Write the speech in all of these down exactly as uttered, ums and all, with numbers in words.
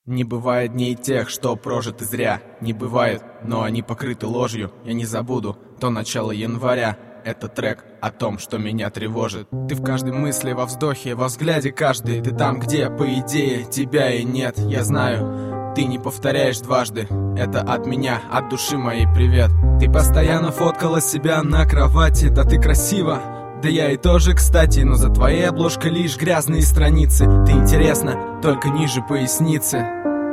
Не бывает дней тех, что прожиты зря. Не бывает, но они покрыты ложью. Я не забуду то начало января. Это трек о том, что меня тревожит. Ты в каждой мысли, во вздохе, во взгляде каждый. Ты там, где, по идее, тебя и нет. Я знаю, ты не повторяешь дважды. Это от меня, от души моей привет. Ты постоянно фоткала себя на кровати. Да ты красива, да я и тоже, кстати. Но за твоей обложкой лишь грязные страницы. Ты интересна, только ниже поясницы.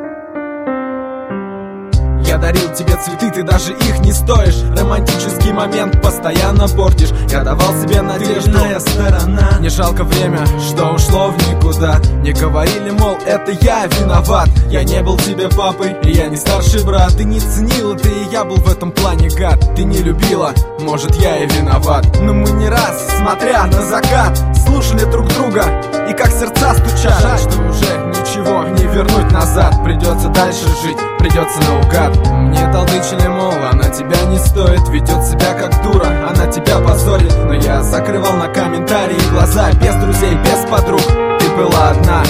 Я дарил тебе цветы, ты даже их не стоишь. Романтический момент постоянно портишь. Я давал себе надежду, тыльная сторона. Не жалко время, что ушло в никуда. Не говорили, мол, это я виноват. Я не был тебе папой, и я не старший брат. Ты не ценила, ты и я был в этом плане гад. Ты не любила, может, я и виноват. Но мы не раз, смотря на закат, слушали друг друга, и как сердца стучат. Жаль, что уже ничего не вернуть назад. Придется дальше жить, придется наугад. Мне толдычили, мол, она тебя не стоит. Ведет себя как дура, она тебя позорит. Но я закрывал на комментарии глаза. Без друзей, без подруг, ты была одна.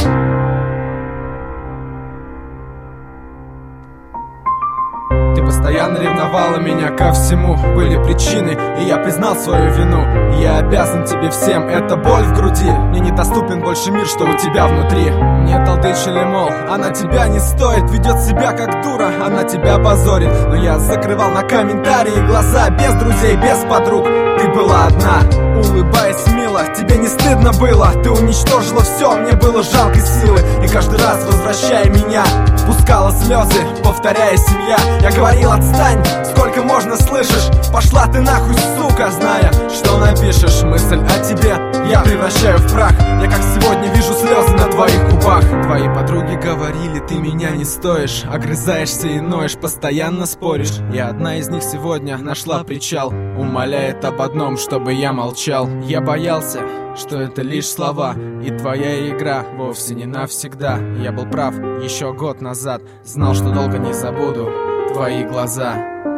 Ты постоянно ревновала меня ко всему. Были причины, и я признал свою вину. Я обязан тебе всем, это боль в груди. Мне недоступен больше мир, что у тебя внутри. Мне толдычили, мол, она тебя не стоит. Ведет себя как дура, она тебя позорит. Но я закрывал на комментарии глаза. Без друзей, без подруг, ты была одна. Улыбаясь мило, тебе не стыдно было. Ты уничтожила все, мне было жалко силы. И каждый раз, возвращая меня, пускала слезы, повторяя семья. Я говорил, отстань, сколько можно слышишь. Пошла ты нахуй, сука, зная, что напишешь. Мысль о тебе я превращаю в прах. Я как сегодня вижу слезы на твоих губах. Твои подруги говорили, ты меня не стоишь. Огрызаешься и ноешь, постоянно споришь. И одна из них сегодня нашла причал. Умоляет об одном, чтобы я молчал. Я боялся, что это лишь слова. И твоя игра вовсе не навсегда. Я был прав еще год назад. Знал, что долго не забуду твои глаза.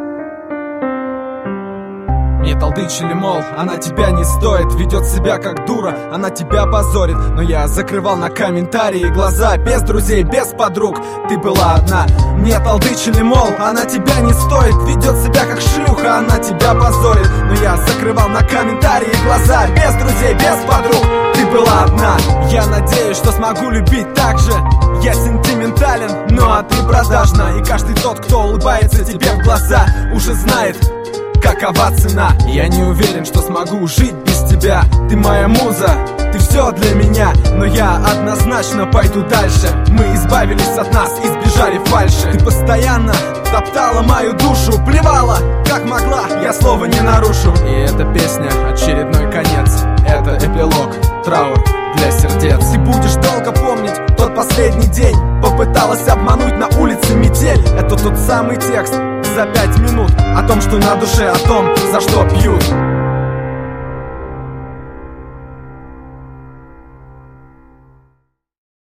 Мне толдычили, мол, она тебя не стоит. Ведет себя как дура, она тебя позорит. Но я закрывал на комментарии глаза. Без друзей, без подруг, ты была одна. Мне толдычили, мол, она тебя не стоит. Ведет себя как шлюха, она тебя позорит. Но я закрывал на комментарии глаза. Без друзей, без подруг, ты была одна. Я надеюсь, что смогу любить так же. Я сентиментален, ну а ты продажна. И каждый тот, кто улыбается тебе в глаза, уже знает, какова цена. Я не уверен, что смогу жить без тебя. Ты моя муза, ты все для меня. Но я однозначно пойду дальше. Мы избавились от нас и сбежали фальши. Ты постоянно топтала мою душу. Плевала, как могла, я слова не нарушу. И эта песня очередной конец. Это эпилог, траур для сердец. Ты будешь долго помнить тот последний день. Попыталась обмануть на улице метель. Это тот самый текст за пять минут о том, что на душе, о том, за что пьют.